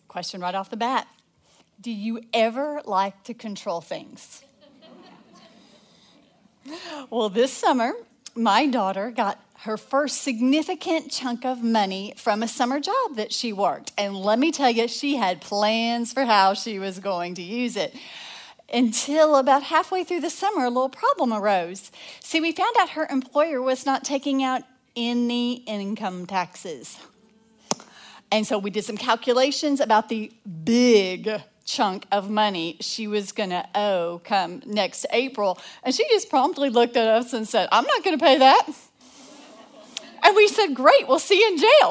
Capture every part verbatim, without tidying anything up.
Question right off the bat. Do you ever like to control things? Well, this summer, my daughter got her first significant chunk of money from a summer job that she worked. And let me tell you, she had plans for how she was going to use it. Until about halfway through the summer, a little problem arose. See, we found out her employer was not taking out any income taxes. And so we did some calculations about the big chunk of money she was going to owe come next April. And she just promptly looked at us and said, I'm not going to pay that. And we said, great, we'll see you in jail.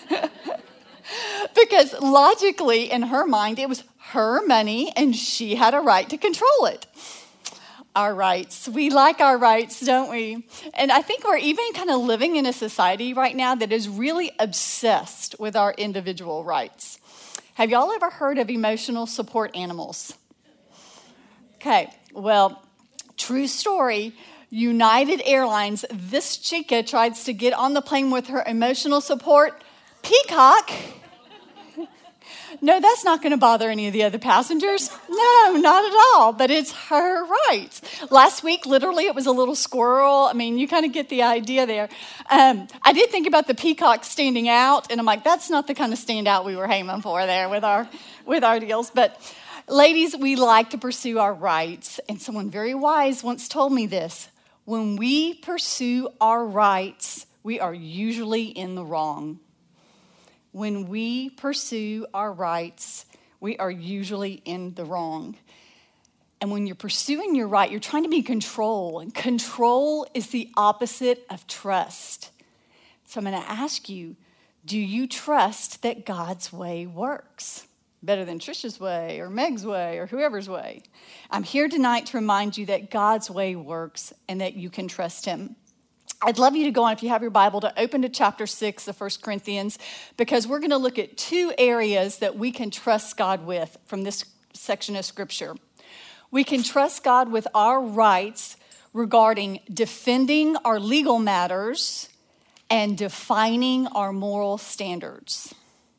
Because logically, in her mind, it was her money and she had a right to control it. Our rights. We like our rights, don't we? And I think we're even kind of living in a society right now that is really obsessed with our individual rights. Have y'all ever heard of emotional support animals? Okay, well, true story. United Airlines, this chica tries to get on the plane with her emotional support peacock. No, that's not going to bother any of the other passengers. No, not at all. But it's her right. Last week, literally, it was a little squirrel. I mean, you kind of get the idea there. Um, I did think about the peacock standing out, and I'm like, that's not the kind of standout we were aiming for there with our with our deals. But ladies, we like to pursue our rights. And someone very wise once told me this. When we pursue our rights, we are usually in the wrong. When we pursue our rights, we are usually in the wrong. And when you're pursuing your right, you're trying to be in control. And control is the opposite of trust. So I'm going to ask you, do you trust that God's way works? Better than Trisha's way or Meg's way or whoever's way. I'm here tonight to remind you that God's way works and that you can trust him. I'd love you to go on, if you have your Bible, to open to chapter six of First Corinthians, because we're going to look at two areas that we can trust God with from this section of Scripture. We can trust God with our rights regarding defending our legal matters and defining our moral standards.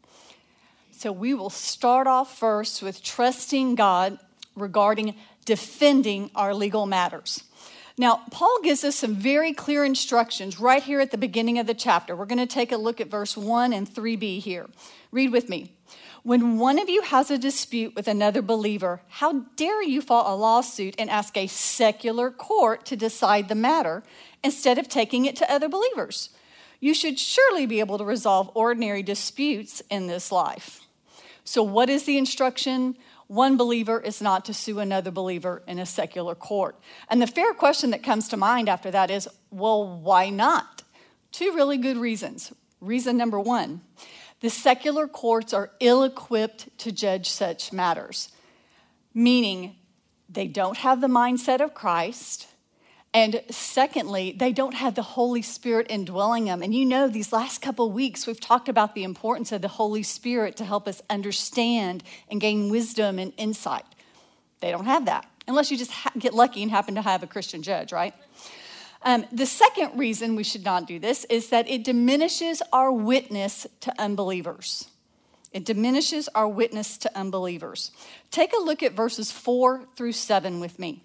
So we will start off first with trusting God regarding defending our legal matters. Now, Paul gives us some very clear instructions right here at the beginning of the chapter. We're going to take a look at verse one and three b here. Read with me. When one of you has a dispute with another believer, how dare you file a lawsuit and ask a secular court to decide the matter instead of taking it to other believers? You should surely be able to resolve ordinary disputes in this life. So what is the instruction? One believer is not to sue another believer in a secular court. And the fair question that comes to mind after that is, well, why not? Two really good reasons. Reason number one, the secular courts are ill-equipped to judge such matters, meaning they don't have the mindset of Christ. And secondly, they don't have the Holy Spirit indwelling them. And you know, these last couple of weeks, we've talked about the importance of the Holy Spirit to help us understand and gain wisdom and insight. They don't have that, unless you just ha- get lucky and happen to have a Christian judge, right? Um, the second reason we should not do this is that it diminishes our witness to unbelievers. It diminishes our witness to unbelievers. Take a look at verses four through seven with me.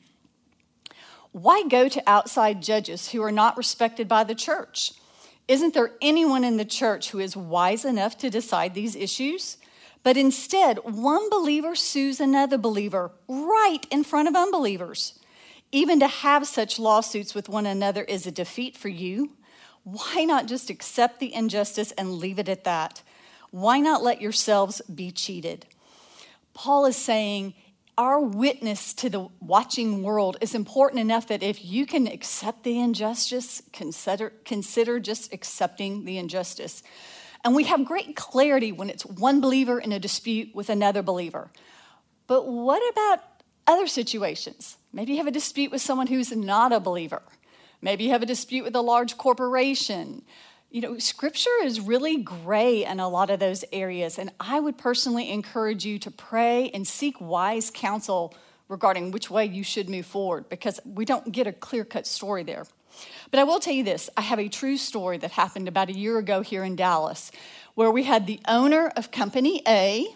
Why go to outside judges who are not respected by the church? Isn't there anyone in the church who is wise enough to decide these issues? But instead, one believer sues another believer right in front of unbelievers. Even to have such lawsuits with one another is a defeat for you. Why not just accept the injustice and leave it at that? Why not let yourselves be cheated? Paul is saying, our witness to the watching world is important enough that if you can accept the injustice, consider, consider just accepting the injustice. And we have great clarity when it's one believer in a dispute with another believer. But what about other situations? Maybe you have a dispute with someone who's not a believer. Maybe you have a dispute with a large corporation. You know, Scripture is really gray in a lot of those areas, and I would personally encourage you to pray and seek wise counsel regarding which way you should move forward, because we don't get a clear-cut story there. But I will tell you this. I have a true story that happened about a year ago here in Dallas, where we had the owner of Company A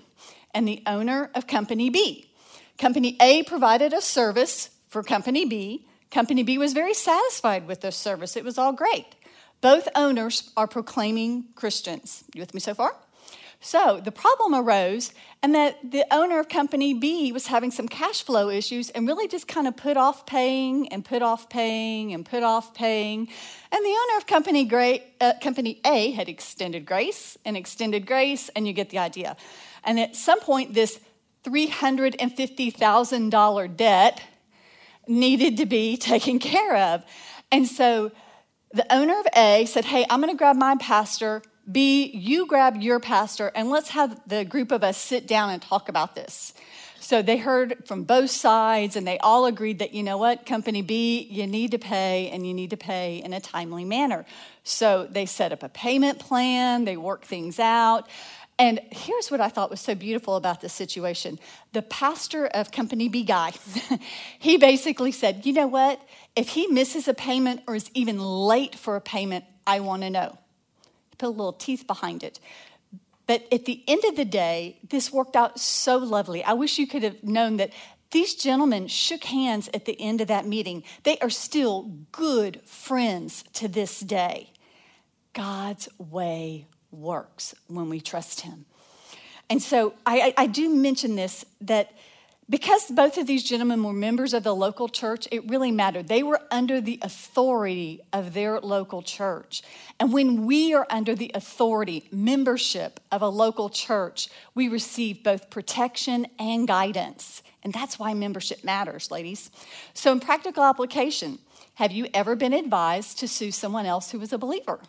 and the owner of Company B. Company A provided a service for Company B. Company B was very satisfied with this service. It was all great. Both owners are proclaiming Christians. You with me so far? So the problem arose, and that the owner of Company B was having some cash flow issues and really just kind of put off paying and put off paying and put off paying. And the owner of Company, Gra- uh, Company A had extended grace and extended grace, and you get the idea. And at some point, this three hundred fifty thousand dollars debt needed to be taken care of. And so the owner of A said, hey, I'm going to grab my pastor. B, you grab your pastor, and let's have the group of us sit down and talk about this. So they heard from both sides, and they all agreed that, you know what, Company B, you need to pay, and you need to pay in a timely manner. So they set up a payment plan. They worked things out. And here's what I thought was so beautiful about this situation. The pastor of Company B guy, he basically said, you know what, if he misses a payment or is even late for a payment, I want to know. Put a little teeth behind it. But at the end of the day, this worked out so lovely. I wish you could have known that these gentlemen shook hands at the end of that meeting. They are still good friends to this day. God's way works when we trust him. And so I, I, I do mention this, that because both of these gentlemen were members of the local church, it really mattered. They were under the authority of their local church. And when we are under the authority, membership of a local church, we receive both protection and guidance. And that's why membership matters, ladies. So in practical application, have you ever been advised to sue someone else who was a believer?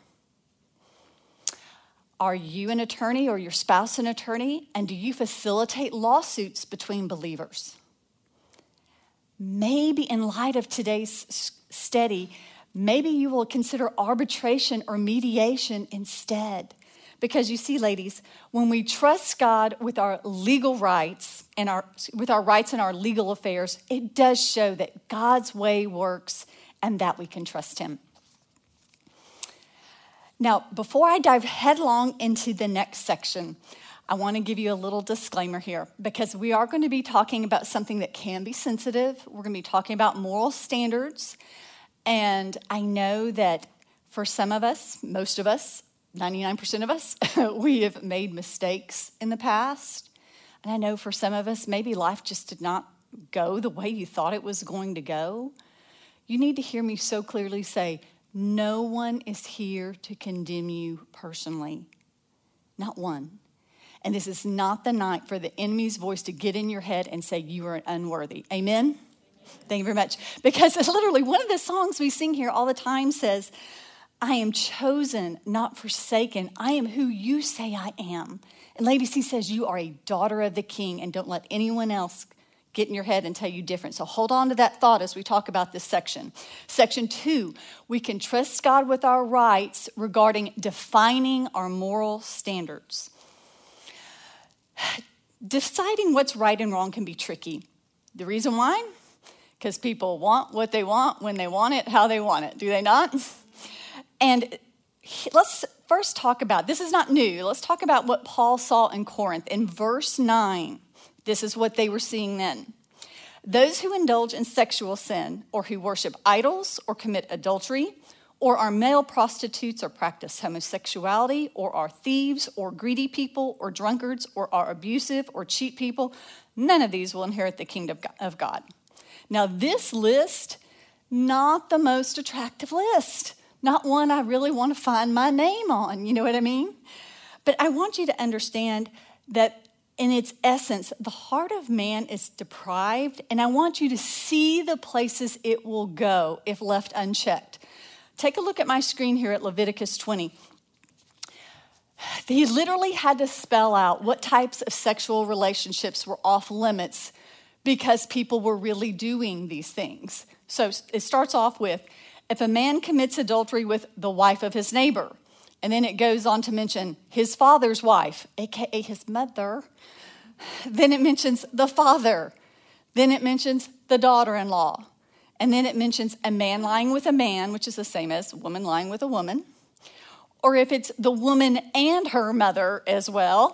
Are you an attorney or your spouse an attorney? And do you facilitate lawsuits between believers? Maybe in light of today's study, maybe you will consider arbitration or mediation instead. Because you see, ladies, when we trust God with our legal rights and our with our rights and our legal affairs, it does show that God's way works and that we can trust him. Now, before I dive headlong into the next section, I want to give you a little disclaimer here, because we are going to be talking about something that can be sensitive. We're going to be talking about moral standards. And I know that for some of us, most of us, ninety-nine percent of us, we have made mistakes in the past. And I know for some of us, maybe life just did not go the way you thought it was going to go. You need to hear me so clearly say, no one is here to condemn you personally. Not one. And this is not the night for the enemy's voice to get in your head and say you are unworthy. Amen? Amen. Thank you very much. Because literally one of the songs we sing here all the time says, I am chosen, not forsaken. I am who you say I am. And ladies, he says you are a daughter of the King, and don't let anyone else get in your head and tell you different. So hold on to that thought as we talk about this section. Section two, we can trust God with our rights regarding defining our moral standards. Deciding what's right and wrong can be tricky. The reason why? Because people want what they want, when they want it, how they want it. Do they not? And let's first talk about, this is not new. Let's talk about what Paul saw in Corinth. In verse nine, this is what they were seeing then. Those who indulge in sexual sin, or who worship idols, or commit adultery, or are male prostitutes, or practice homosexuality, or are thieves, or greedy people, or drunkards, or are abusive, or cheat people, none of these will inherit the kingdom of God. Now this list, not the most attractive list. Not one I really want to find my name on, you know what I mean? But I want you to understand that in its essence, the heart of man is deprived, and I want you to see the places it will go if left unchecked. Take a look at my screen here at Leviticus twenty. He literally had to spell out what types of sexual relationships were off limits because people were really doing these things. So it starts off with, if a man commits adultery with the wife of his neighbor, and then it goes on to mention his father's wife, a k a his mother. Then it mentions the father. Then it mentions the daughter-in-law. And then it mentions a man lying with a man, which is the same as a woman lying with a woman. Or if it's the woman and her mother as well,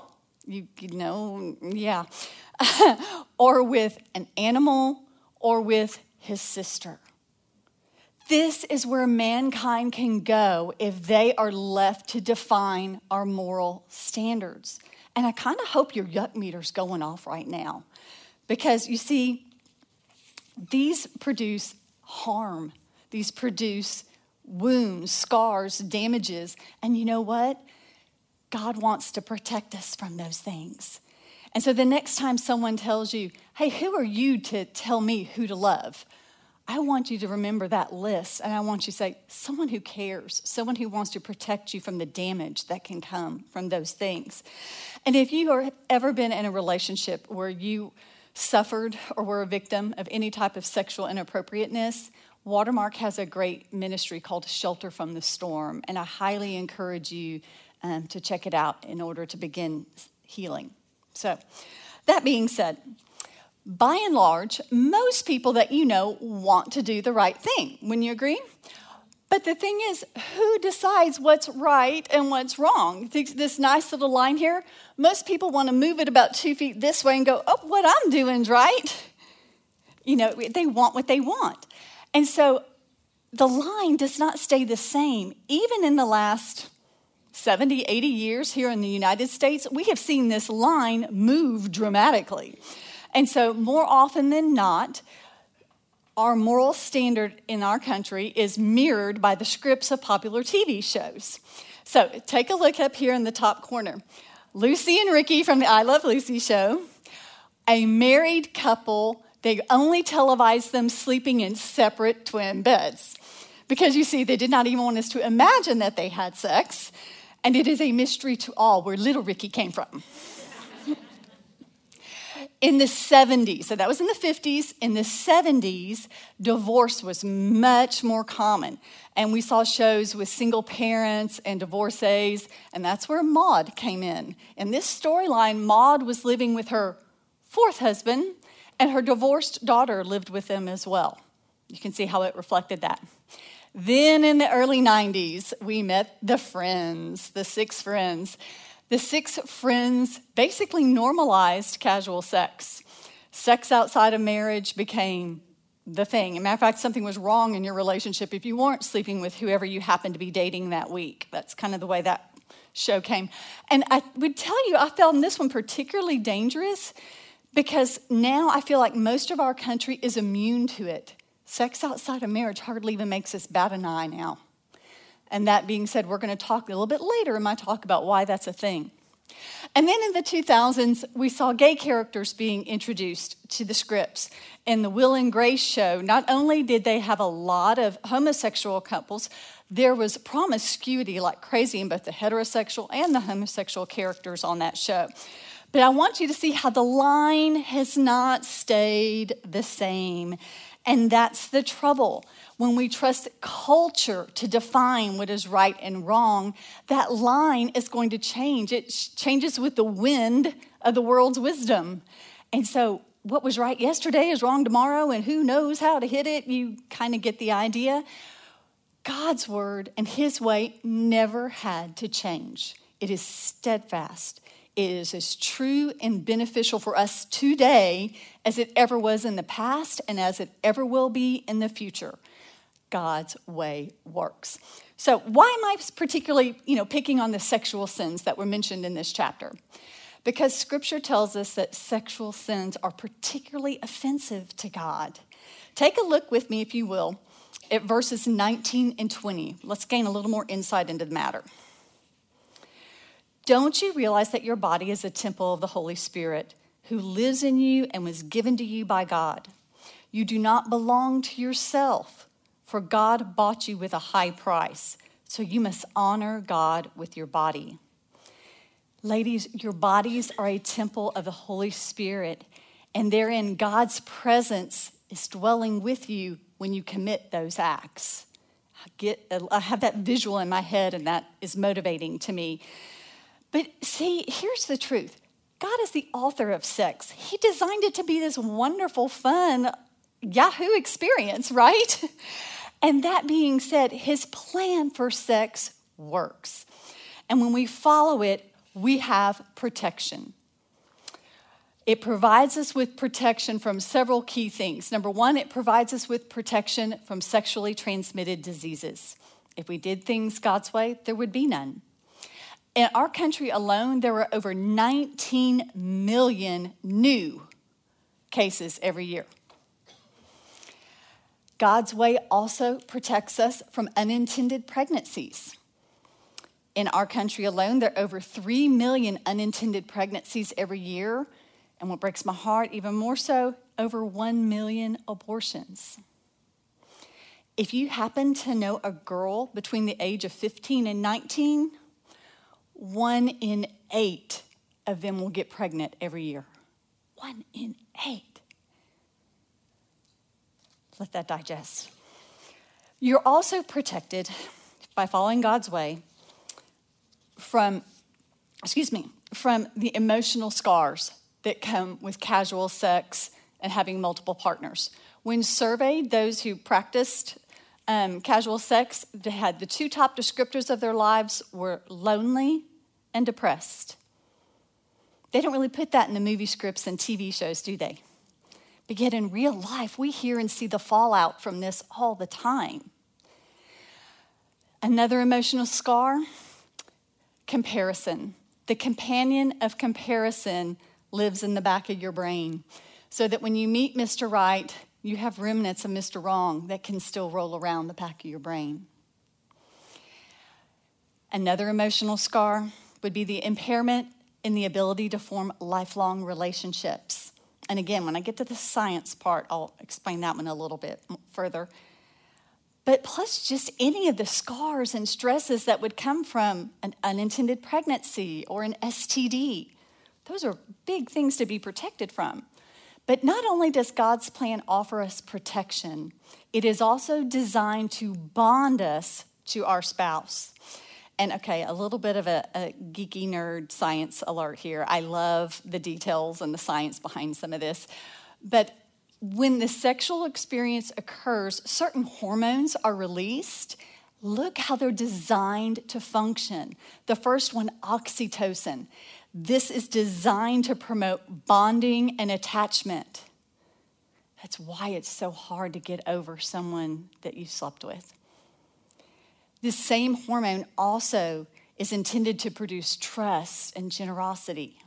You, you know, yeah. Or with an animal, or with his sister. This is where mankind can go if they are left to define our moral standards. And I kind of hope your yuck meter's going off right now. Because you see, these produce harm. These produce wounds, scars, damages. And you know what? God wants to protect us from those things. And so the next time someone tells you, hey, who are you to tell me who to love? I want you to remember that list. And I want you to say, someone who cares, someone who wants to protect you from the damage that can come from those things. And if you have ever been in a relationship where you suffered or were a victim of any type of sexual inappropriateness, Watermark has a great ministry called Shelter from the Storm. And I highly encourage you um, to check it out in order to begin healing. So that being said, by and large, most people that you know want to do the right thing. Wouldn't you agree? But the thing is, who decides what's right and what's wrong? This nice little line here, most people want to move it about two feet this way and go, oh, what I'm doing's right. You know, they want what they want. And so the line does not stay the same. Even in the last seventy, eighty years here in the United States, we have seen this line move dramatically. And so more often than not, our moral standard in our country is mirrored by the scripts of popular T V shows. So take a look up here in the top corner. Lucy and Ricky from the I Love Lucy show, a married couple. They only televised them sleeping in separate twin beds. Because you see, they did not even want us to imagine that they had sex. And it is a mystery to all where little Ricky came from. In the seventies, so that was in the fifties, in the seventies, divorce was much more common. And we saw shows with single parents and divorcees, and that's where Maude came in. In this storyline, Maude was living with her fourth husband, and her divorced daughter lived with them as well. You can see how it reflected that. Then in the early nineties, we met the Friends, the six friends. The six friends basically normalized casual sex. Sex outside of marriage became the thing. As a matter of fact, something was wrong in your relationship if you weren't sleeping with whoever you happened to be dating that week. That's kind of the way that show came. And I would tell you, I found this one particularly dangerous because now I feel like most of our country is immune to it. Sex outside of marriage hardly even makes us bat an eye now. And that being said, we're going to talk a little bit later in my talk about why that's a thing. And then in the two thousands, we saw gay characters being introduced to the scripts. In the Will and Grace show, not only did they have a lot of homosexual couples, there was promiscuity like crazy in both the heterosexual and the homosexual characters on that show. But I want you to see how the line has not stayed the same. And that's the trouble. When we trust culture to define what is right and wrong, that line is going to change. It changes with the wind of the world's wisdom. And so what was right yesterday is wrong tomorrow, and who knows how to hit it? You kind of get the idea. God's word and his way never had to change. It is steadfast. It is as true and beneficial for us today as it ever was in the past and as it ever will be in the future. God's way works. So why am I particularly, you know, picking on the sexual sins that were mentioned in this chapter? Because Scripture tells us that sexual sins are particularly offensive to God. Take a look with me, if you will, at verses nineteen and twenty. Let's gain a little more insight into the matter. Don't you realize that your body is a temple of the Holy Spirit who lives in you and was given to you by God? You do not belong to yourself, for God bought you with a high price. So you must honor God with your body. Ladies, your bodies are a temple of the Holy Spirit, and therein God's presence is dwelling with you when you commit those acts. I, get, I have that visual in my head, and that is motivating to me. But see, here's the truth. God is the author of sex. He designed it to be this wonderful, fun Yahoo experience, right? And that being said, his plan for sex works. And when we follow it, we have protection. It provides us with protection from several key things. Number one, it provides us with protection from sexually transmitted diseases. If we did things God's way, there would be none. In our country alone, there are over nineteen million new cases every year. God's way also protects us from unintended pregnancies. In our country alone, there are over three million unintended pregnancies every year. And what breaks my heart even more so, over one million abortions. If you happen to know a girl between the age of fifteen and nineteen, one in eight of them will get pregnant every year. One in eight. Let that digest. You're also protected by following God's way from, excuse me, from the emotional scars that come with casual sex and having multiple partners. When surveyed, those who practiced um, casual sex, they had the two top descriptors of their lives were lonely and depressed. They don't really put that in the movie scripts and T V shows, do they? But yet in real life, we hear and see the fallout from this all the time. Another emotional scar, comparison. The companion of comparison lives in the back of your brain, so that when you meet Mister Right, you have remnants of Mister Wrong that can still roll around the back of your brain. Another emotional scar would be the impairment in the ability to form lifelong relationships. And again, when I get to the science part, I'll explain that one a little bit further. But plus just any of the scars and stresses that would come from an unintended pregnancy or an S T D. Those are big things to be protected from. But not only does God's plan offer us protection, it is also designed to bond us to our spouse. And okay, a little bit of a, a geeky nerd science alert here. I love the details and the science behind some of this. But when the sexual experience occurs, certain hormones are released. Look how they're designed to function. The first one, oxytocin. This is designed to promote bonding and attachment. That's why it's so hard to get over someone that you slept with. This same hormone also is intended to produce trust and generosity.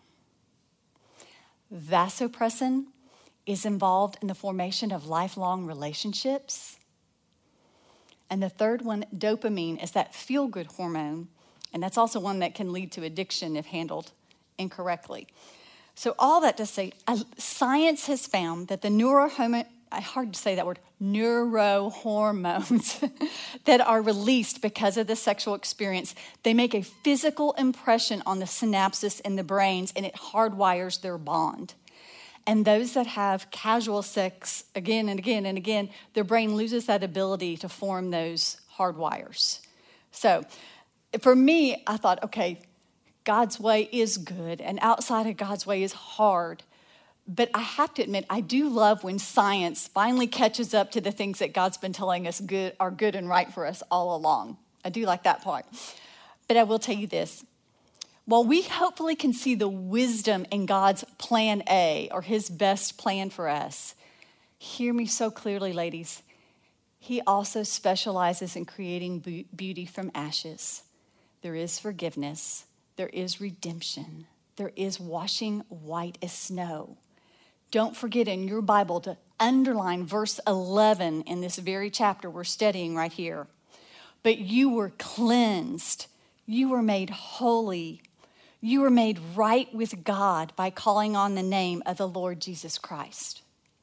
Vasopressin is involved in the formation of lifelong relationships. And the third one, dopamine, is that feel-good hormone, and that's also one that can lead to addiction if handled incorrectly. So all that to say, science has found that the neurohormone, hard to say that word, neurohormones that are released because of the sexual experience, they make a physical impression on the synapses in the brains, and it hardwires their bond. And those that have casual sex again and again and again, their brain loses that ability to form those hardwires. So for me, I thought, okay, God's way is good, and outside of God's way is hard. But I have to admit, I do love when science finally catches up to the things that God's been telling us good are good and right for us all along. I do like that part. But I will tell you this. While we hopefully can see the wisdom in God's plan A, or his best plan for us, hear me so clearly, ladies. He also specializes in creating beauty from ashes. There is forgiveness. There is redemption. There is washing white as snow. Don't forget in your Bible to underline verse eleven in this very chapter we're studying right here. But you were cleansed. You were made holy. You were made right with God by calling on the name of the Lord Jesus Christ.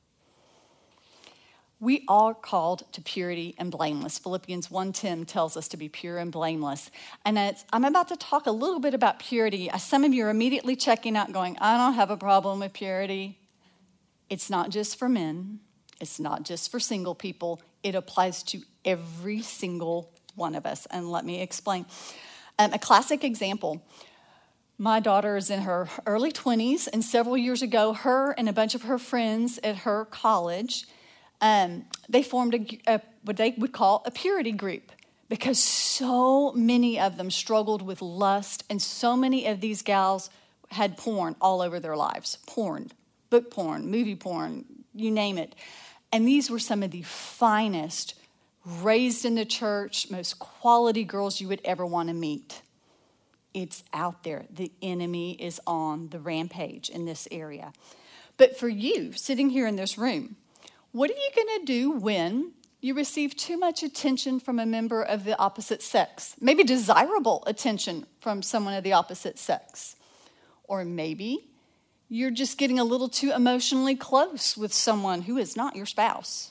We are called to purity and blameless. Philippians one ten tells us to be pure and blameless. And I'm about to talk a little bit about purity. Some of you are immediately checking out going, I don't have a problem with purity. It's not just for men. It's not just for single people. It applies to every single one of us. And let me explain. Um, a classic example. My daughter is in her early twenties, and several years ago, her and a bunch of her friends at her college, um, they formed a, a, what they would call a purity group, because so many of them struggled with lust, and so many of these gals had porn all over their lives. Porn. book porn, movie porn, you name it. And these were some of the finest, raised in the church, most quality girls you would ever want to meet. It's out there. The enemy is on the rampage in this area. But for you, sitting here in this room, what are you going to do when you receive too much attention from a member of the opposite sex? Maybe desirable attention from someone of the opposite sex. Or maybe you're just getting a little too emotionally close with someone who is not your spouse.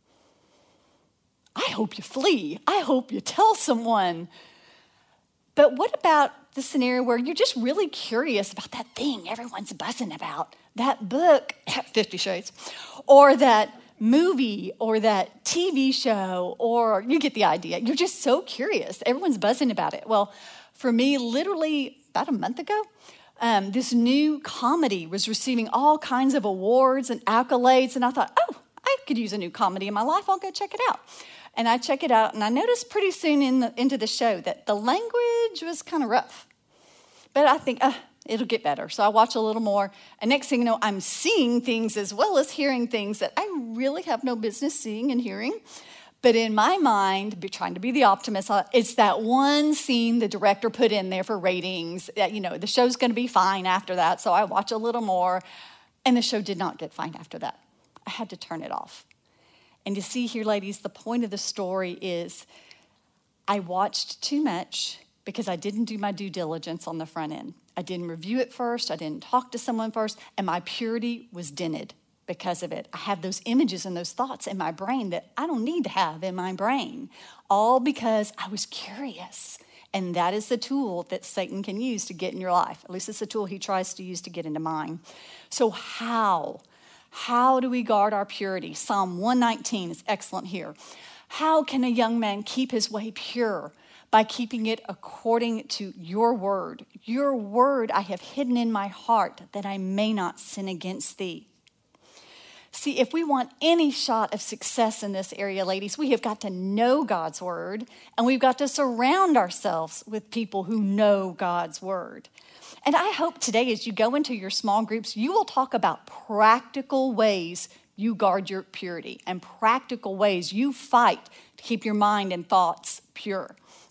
I hope you flee. I hope you tell someone. But what about the scenario where you're just really curious about that thing everyone's buzzing about, that book, Fifty Shades, or that movie, or that T V show, or you get the idea. You're just so curious. Everyone's buzzing about it. Well, for me, literally about a month ago, um, this new comedy was receiving all kinds of awards and accolades, and I thought, oh, I could use a new comedy in my life. I'll go check it out. And I check it out, and I noticed pretty soon in the, into the show that the language was kind of rough. But I think, uh, it'll get better. So I watch a little more, and next thing you know, I'm seeing things as well as hearing things that I really have no business seeing and hearing. But in my mind, be trying to be the optimist, it's that one scene the director put in there for ratings. That, you know, the show's going to be fine after that, so I watch a little more. And the show did not get fine after that. I had to turn it off. And you see here, ladies, the point of the story is I watched too much because I didn't do my due diligence on the front end. I didn't review it first. I didn't talk to someone first. And my purity was dented because of it. I have those images and those thoughts in my brain that I don't need to have in my brain, all because I was curious. And that is the tool that Satan can use to get in your life. At least it's the tool he tries to use to get into mine. So how? How do we guard our purity? Psalm one nineteen is excellent here. How can a young man keep his way pure? By keeping it according to your word. Your word I have hidden in my heart that I may not sin against thee. See, if we want any shot of success in this area, ladies, we have got to know God's word, and we've got to surround ourselves with people who know God's word. And I hope today, as you go into your small groups, you will talk about practical ways you guard your purity and practical ways you fight to keep your mind and thoughts pure.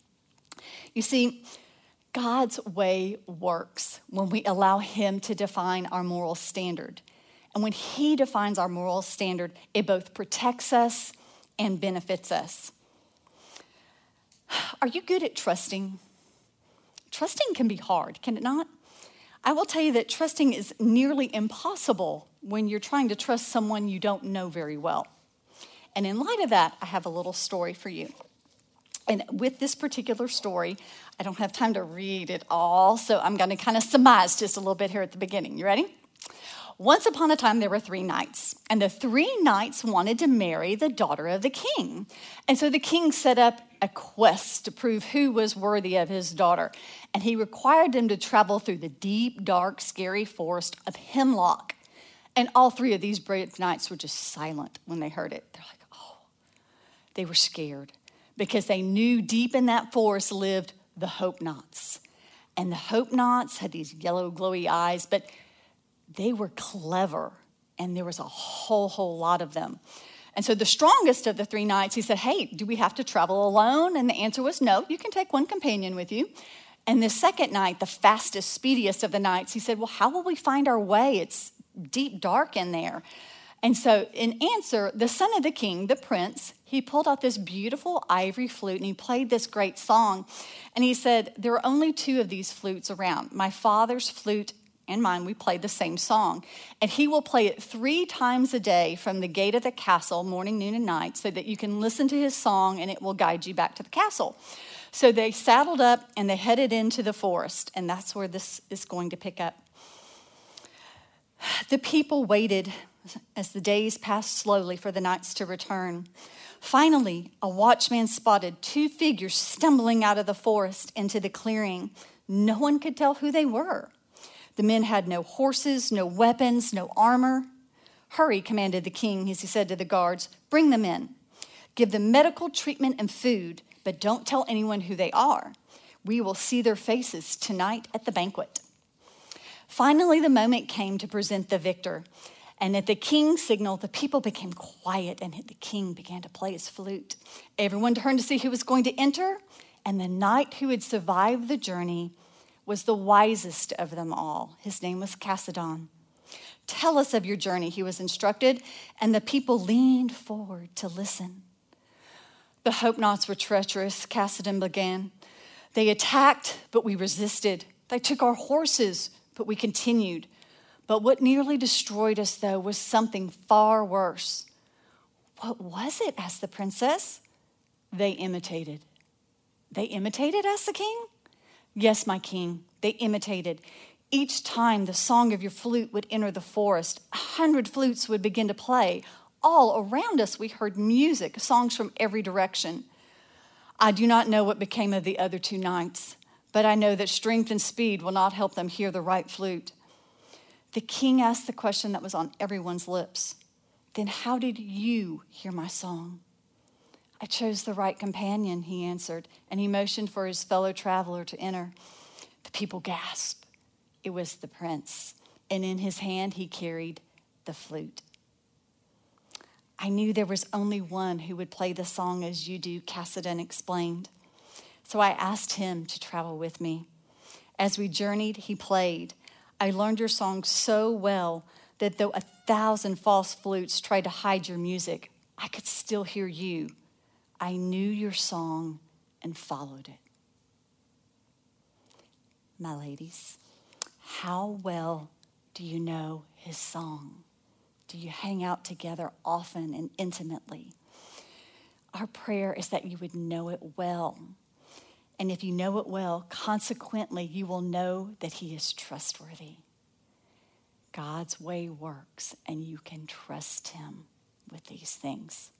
You see, God's way works when we allow him to define our moral standard. And when he defines our moral standard, it both protects us and benefits us. Are you good at trusting? Trusting can be hard, can it not? I will tell you that trusting is nearly impossible when you're trying to trust someone you don't know very well. And in light of that, I have a little story for you. And with this particular story, I don't have time to read it all, so I'm going to kind of surmise just a little bit here at the beginning. You ready? Once upon a time, there were three knights, and the three knights wanted to marry the daughter of the king. And so the king set up a quest to prove who was worthy of his daughter. And he required them to travel through the deep, dark, scary forest of hemlock. And all three of these brave knights were just silent when they heard it. They're like, oh, they were scared. Because they knew deep in that forest lived the Hope Knots. And the Hope Knots had these yellow, glowy eyes, but they were clever. And there was a whole, whole lot of them. And so the strongest of the three knights, he said, hey, do we have to travel alone? And the answer was no, you can take one companion with you. And the second knight, the fastest, speediest of the knights, he said, well, how will we find our way? It's deep, dark in there. And so in answer, the son of the king, the prince, he pulled out this beautiful ivory flute and he played this great song. And he said, there are only two of these flutes around. My father's flute and mine, we play the same song. And he will play it three times a day from the gate of the castle, morning, noon, and night, so that you can listen to his song and it will guide you back to the castle. So they saddled up and they headed into the forest. And that's where this is going to pick up. The people waited as the days passed slowly for the knights to return. Finally, a watchman spotted two figures stumbling out of the forest into the clearing. No one could tell who they were. The men had no horses, no weapons, no armor. Hurry, commanded the king as he said to the guards, bring them in. Give them medical treatment and food, but don't tell anyone who they are. We will see their faces tonight at the banquet. Finally, the moment came to present the victor. And at the king's signal, the people became quiet and the king began to play his flute. Everyone turned to see who was going to enter, and the knight who had survived the journey was the wisest of them all. His name was Chalcedon. Tell us of your journey, he was instructed, and the people leaned forward to listen. The Hope Knots were treacherous, Chalcedon began. They attacked, but we resisted. They took our horses, but we continued. But what nearly destroyed us, though, was something far worse. What was it? Asked the princess. They imitated. They imitated? Asked the king. Yes, my king, they imitated. Each time the song of your flute would enter the forest, a hundred flutes would begin to play. All around us, we heard music, songs from every direction. I do not know what became of the other two knights, but I know that strength and speed will not help them hear the right flute. The king asked the question that was on everyone's lips. Then how did you hear my song? I chose the right companion, he answered, and he motioned for his fellow traveler to enter. The people gasped. It was the prince, and in his hand he carried the flute. I knew there was only one who would play the song as you do, Chalcedon explained. So I asked him to travel with me. As we journeyed, he played. I learned your song so well that though a thousand false flutes tried to hide your music, I could still hear you. I knew your song and followed it. My ladies, how well do you know his song? Do you hang out together often and intimately? Our prayer is that you would know it well. And if you know it well, consequently, you will know that he is trustworthy. God's way works, and you can trust him with these things.